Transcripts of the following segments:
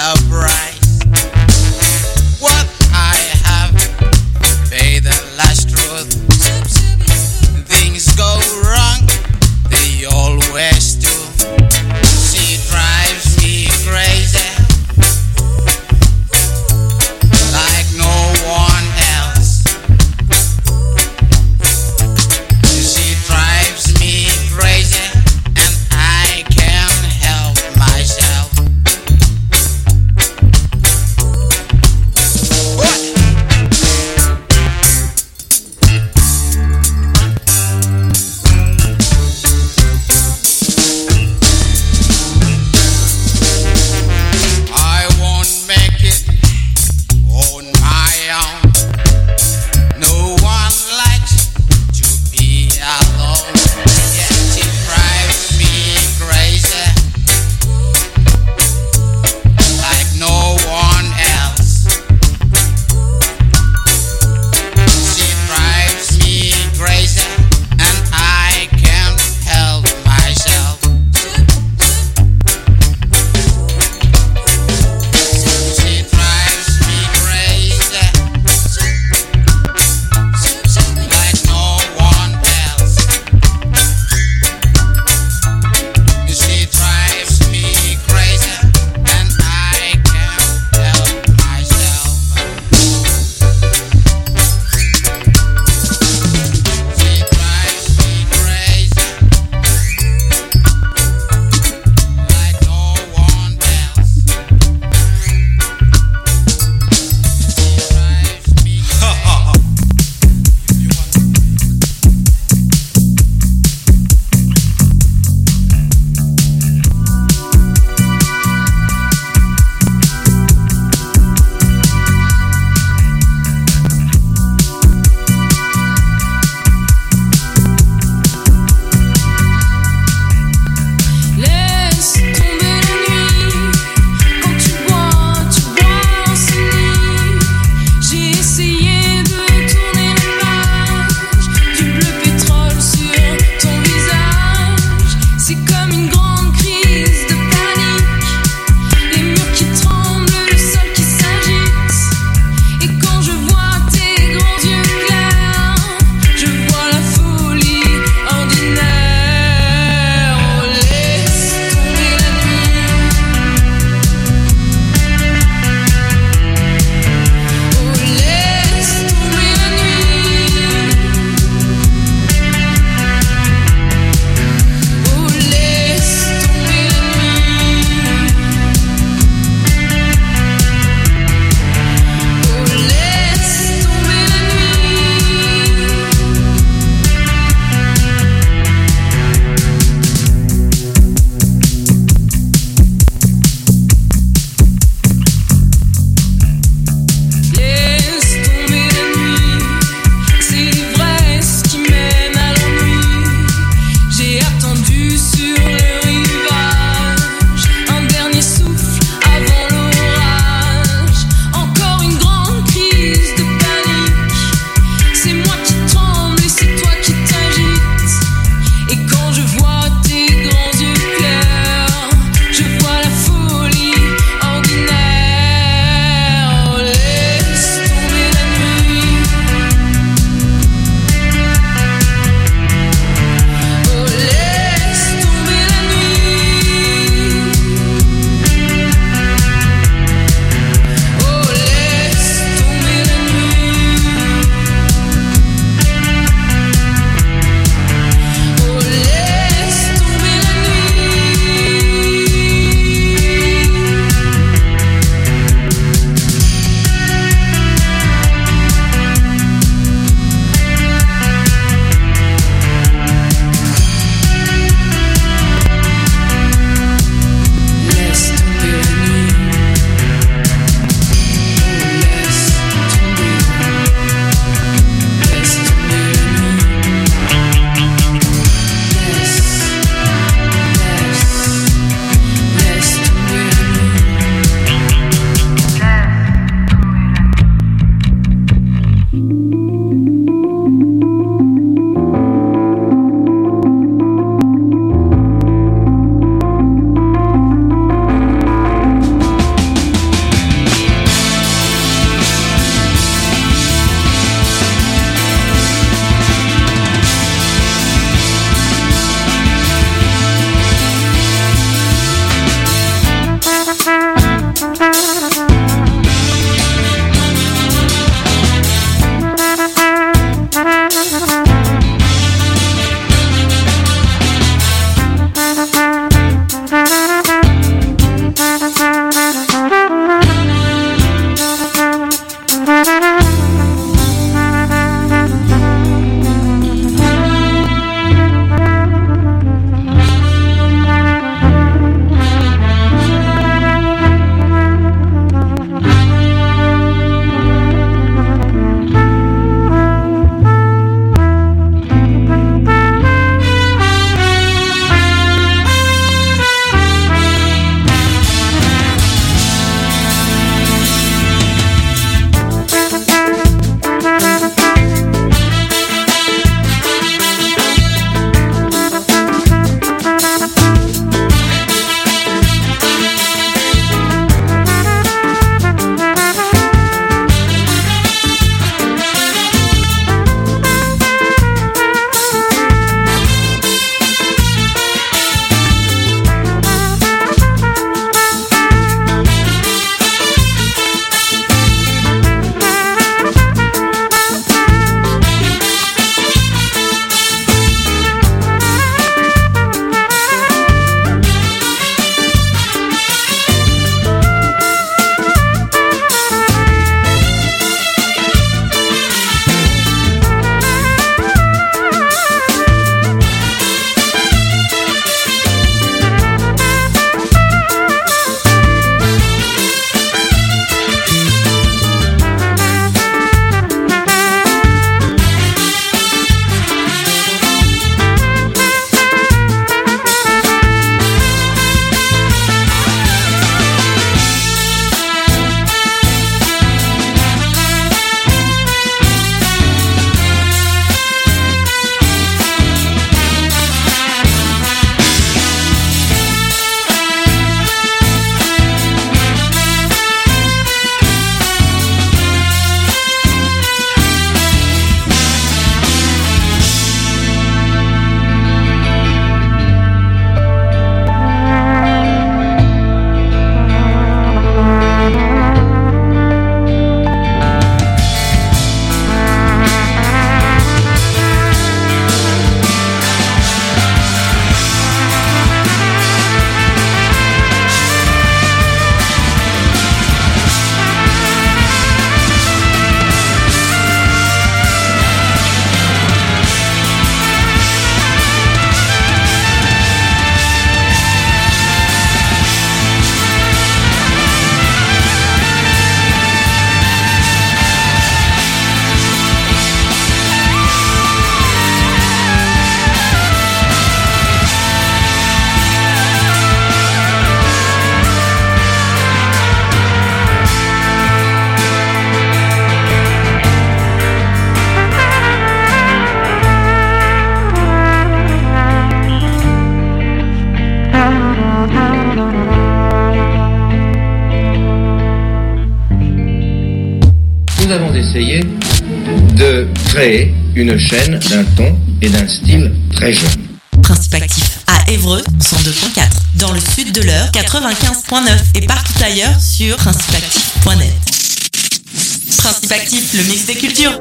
a price. What I have paid the last truth. Things go wrong, they always do. She drives me crazy like no one else. She drives me crazy and I can't help myself. nous avons essayé de créer une chaîne d'un ton et d'un style très jeune. Principe Actif à Évreux, 102.4, dans le sud de l'Eure, 95.9 et partout ailleurs sur principeactif.net. Principe Actif, le mix des cultures.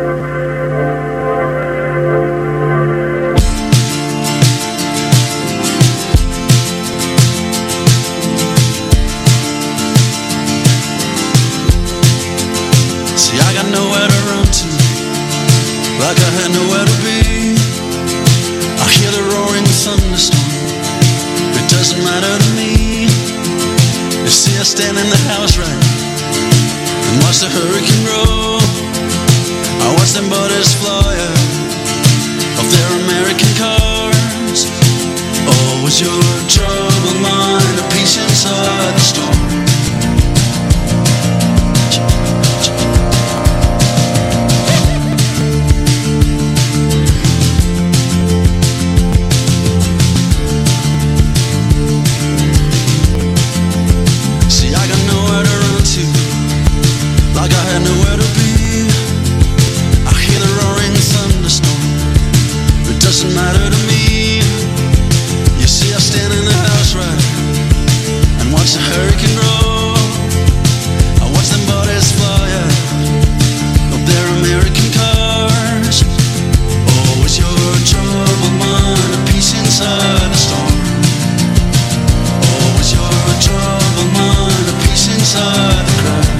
See, I got nowhere to run to, like I had nowhere to be. I hear the roaring thunderstorm, it doesn't matter to me. You see, I stand in the house right and watch the hurricane roll. I watch them bodies fly out of their American cars. Oh, was your troubled mind a peace inside the storm? Like I had nowhere to be. I hear the roaring thunderstorm, it doesn't matter to me. You see, I stand in the house right and watch the hurricane roll. I watch them bodies fly out of their American cars. Oh, it's your troubled mind, a peace inside the storm. Oh, it's your troubled mind, a peace inside the crash.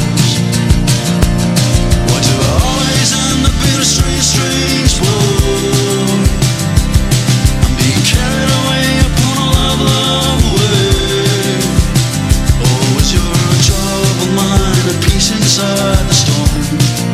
Strange world, I'm being carried away upon a love wave. Oh, it's your troubled mind, a peace inside the storm.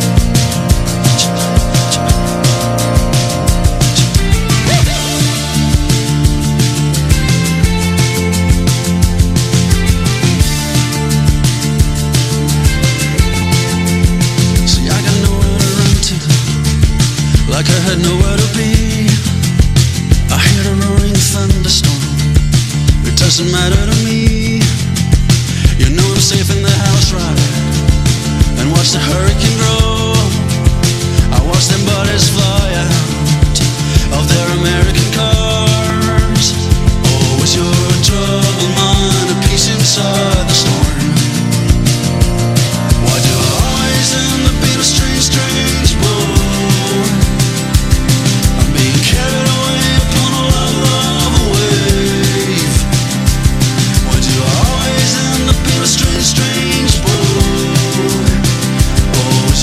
See, I got nowhere to run to, like I had nowhere to be. I hear the roaring thunderstorm, it doesn't matter to me. You know I'm safe in the house right and watch the hurricane grow. I watch them bodies fly out of their American cars. Oh, it's your troubled mind, a peace inside the storm. Why do I always end up in a strange, strange world? Carried away upon a love wave. Why do I always end up in a strange, strange world? Oh,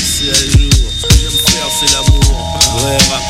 c'est à jour. Ce que j'aime faire, c'est l'amour. Vrai rap.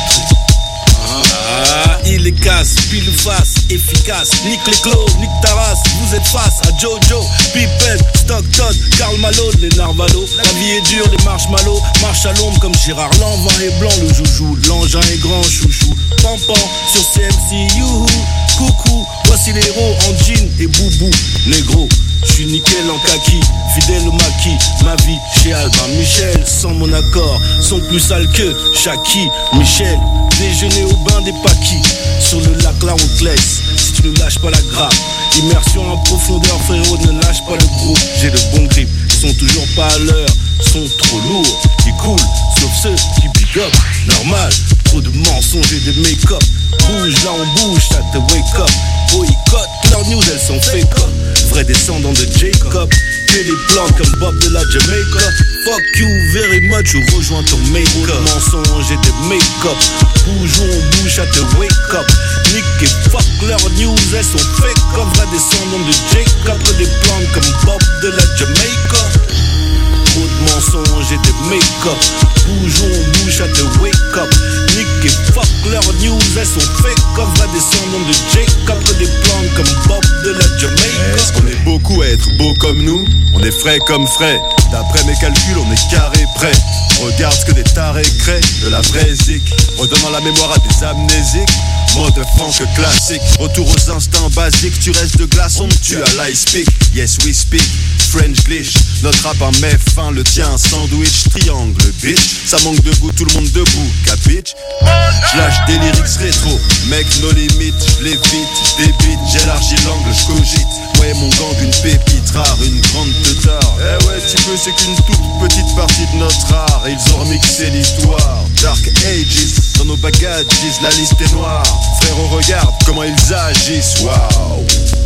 Il est casse, pile ou face, efficace. Nique les clos, nique ta race. Vous êtes face à Jojo, Pippen, Stockton, Karl Malone, les Narvalo. La vie est dure, les marshmallows. Marche à l'ombre comme Gérard Lanvin est blanc, le joujou. L'engin est grand, chouchou. Pampan sur CMC, youhou. Coucou, voici les héros en jean et boubou. Négro, je suis nickel en kaki, fidèle au maquis. Ma vie chez Albin Michel, sans mon accord, sont plus sales que Shaki. Michel, déjeuner au bain des paquis. Sur le lac là on te laisse, si tu ne lâches pas la grappe. Immersion en profondeur frérot, ne lâche pas le groupe. J'ai le bon grip, ils sont toujours pas à l'heure. Sont trop lourds, ils coulent, sauf ceux qui big up. Normal, trop de mensonges et de make-up. Bouge là on bouge, ça te wake up. Boycott, leurs news elles sont fake up. Vrai descendant de Jacob, que des plans comme Bob de la Jamaica. Fuck you very much ou rejoins ton make-up. Mensonges et de make-up. Bouge où on bouge, ça te wake up. Nick et fuck leurs news elles sont fake up. Vrai descendant de Jacob, que des plans comme Bob de la Jamaica. Trop de mensonges et de make-up. Bouge où on bouge, ça te wake up. Nick et fuck leurs news, elles sont fake up. Va descendant de Jacob, que des plans comme Bob de la Jamaica. Est-ce qu'on est beaucoup à être beau comme nous? On est frais comme frais. D'après mes calculs, on est carré prêt. Regarde ce que des tarés créent, de la vraie zik. Redonnant la mémoire à des amnésiques. Mode funk classique, retour aux instincts basiques. Tu restes de glaçon, tu as l'ice speak. Yes we speak, French glitch. Notre rap en met fin, le tien sandwich, triangle bitch. Ça manque de goût, tout le monde debout, capitch. J'lâche des lyrics rétro, mec no limite. J'lévite, j'débite, j'élargis l'angle, j'cogite. Ouais mon gang, une pépite rare, une grande teutard. Eh ouais petit peu, c'est qu'une toute petite partie de notre art. Ils ont remixé l'histoire, Dark Ages. Dans nos bagages, la liste est noire. Frérot regarde comment ils agissent. Waouh.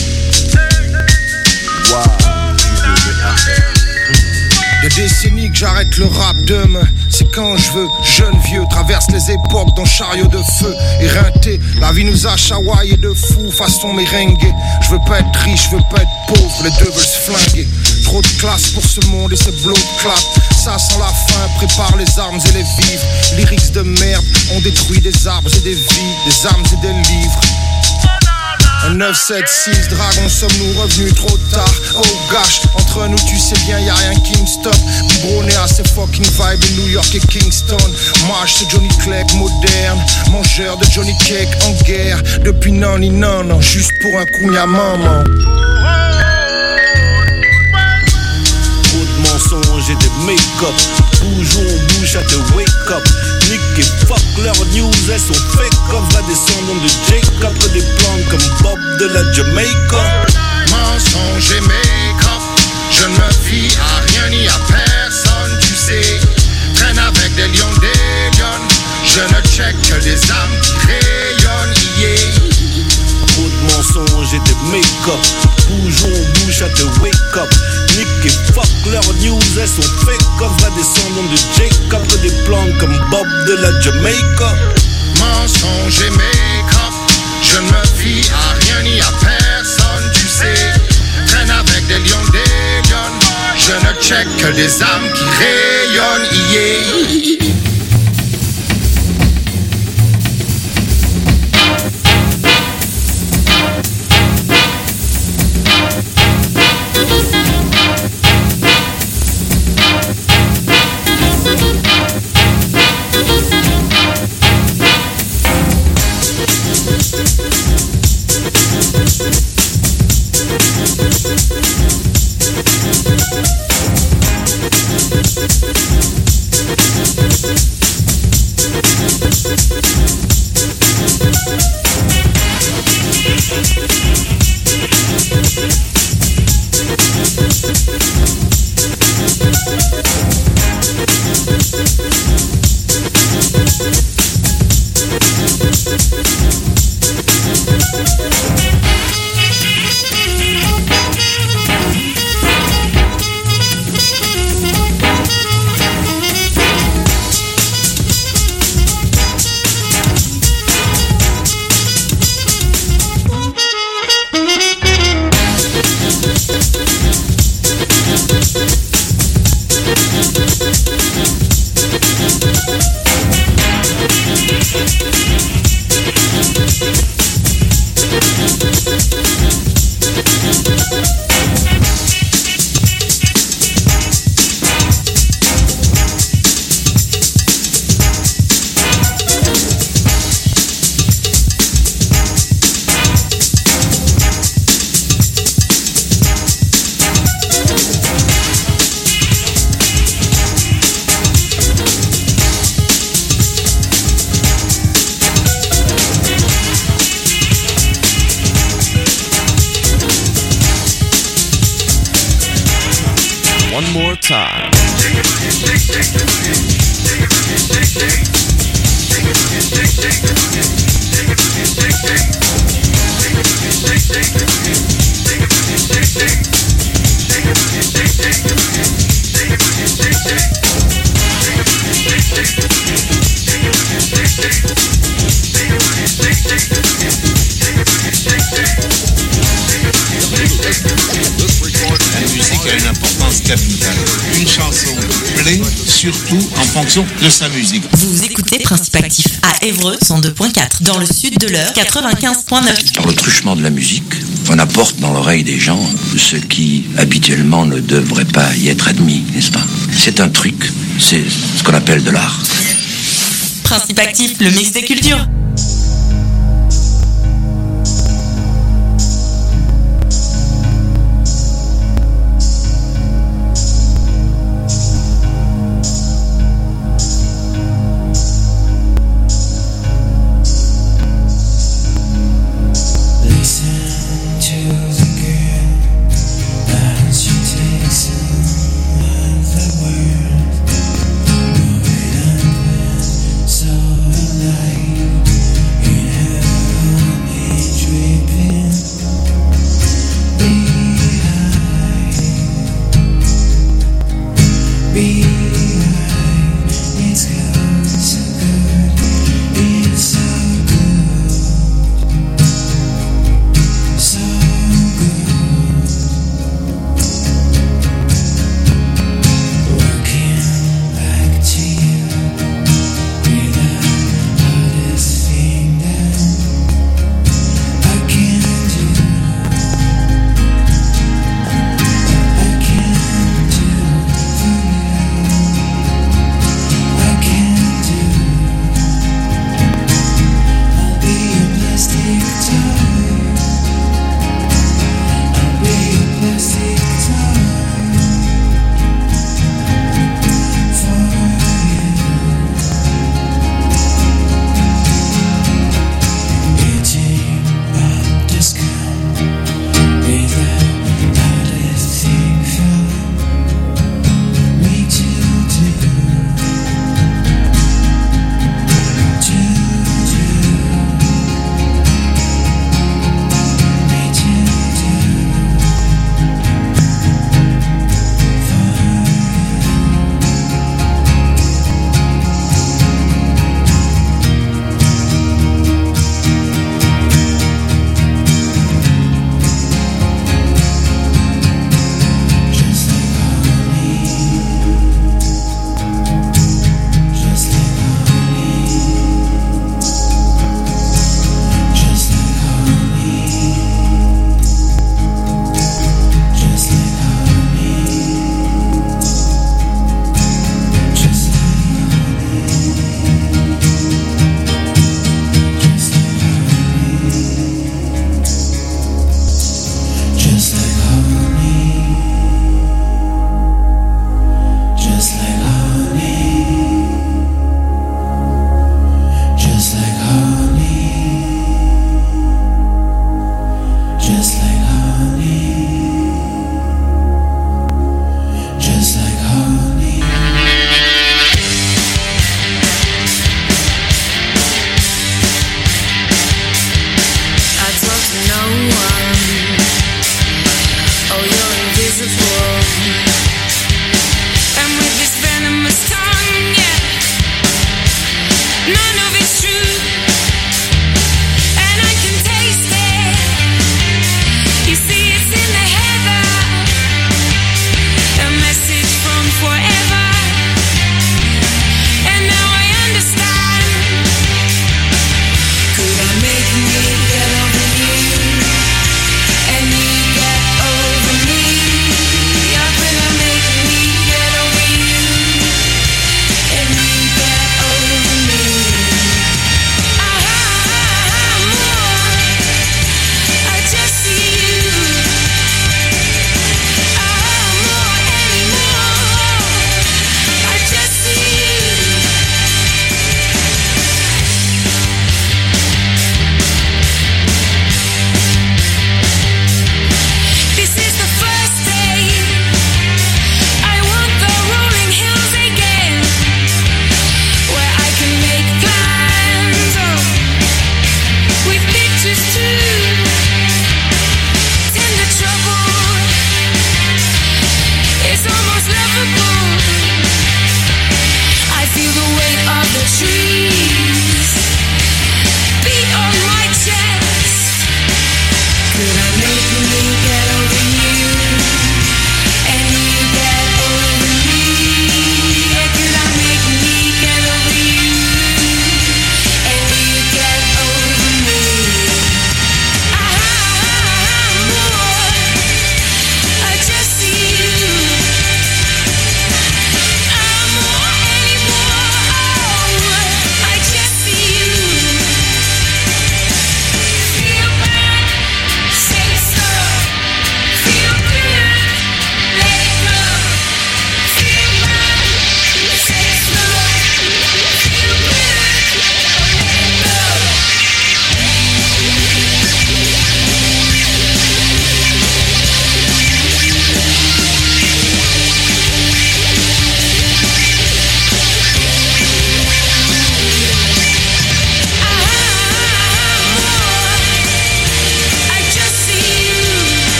Des décennies que j'arrête le rap demain. C'est quand je veux, jeune vieux, traverse les époques dans chariot de feu. Éreinté, la vie nous a chahouaillé de fou, façon merengue. Je veux pas être riche, je veux pas être pauvre, les deux veulent se flinguer. Trop de classe pour ce monde et ses blows de clap. Ça sent la faim, prépare les armes et les vivres. Lyrics de merde, on détruit des arbres et des vies, des âmes et des livres. Un 976 dragon, sommes-nous revenus trop tard? Oh gosh, entre nous tu sais bien y'a rien qui me stoppe. Biberonné à ces fucking vibes de New York et Kingston. Moi c'est Johnny Clegg moderne, mangeur de Johnny Cake en guerre. Depuis non, juste pour un coup y'a maman. Trop de mensonges et de make-up. Bouge où on bouge, ça te wake up. Nick et fuck leurs news, elles sont fake up. Va descendant de Jacob, que des plans comme Bob de la Jamaica. Mensonges et make-up, je ne me fie à rien ni à personne, tu sais. Traîne avec des lions, je ne check que des âmes qui rayonnent, yeah. Trop de mensonges et de make-up. Bouge où on bouge, ça te wake up. Nick et fuck leurs news, elles sont fake up. Va descendant de Jacob, que des plans comme Bob de la Jamaica. Mensonges et make-up, je ne me fie à rien ni à personne, tu sais. Traîne avec des lions, je ne check que des âmes qui rayonnent, yeah. time. La musique a une importance capitale. Une chanson plaît surtout en fonction de sa musique. Vous écoutez Principe Actif à Évreux 102.4, dans le sud de l'heure 95.9. Par le truchement de la musique, on apporte dans l'oreille des gens ce qui habituellement ne devrait pas y être admis, n'est-ce pas? C'est un truc, c'est ce qu'on appelle de l'art. Principe Actif, le mix des cultures. So alive.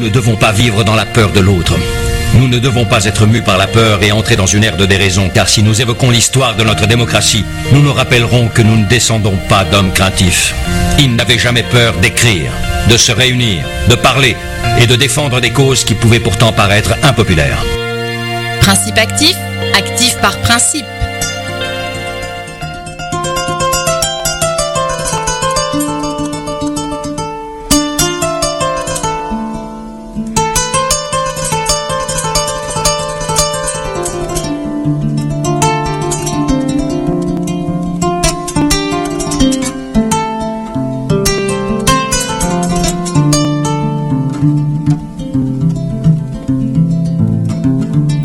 ne devons pas vivre dans la peur de l'autre. Nous ne devons pas être mus par la peur et entrer dans une ère de déraison, car si nous évoquons l'histoire de notre démocratie, nous nous rappellerons que nous ne descendons pas d'hommes craintifs. Ils n'avaient jamais peur d'écrire, de se réunir, de parler et de défendre des causes qui pouvaient pourtant paraître impopulaires. Principe actif, actif par principe.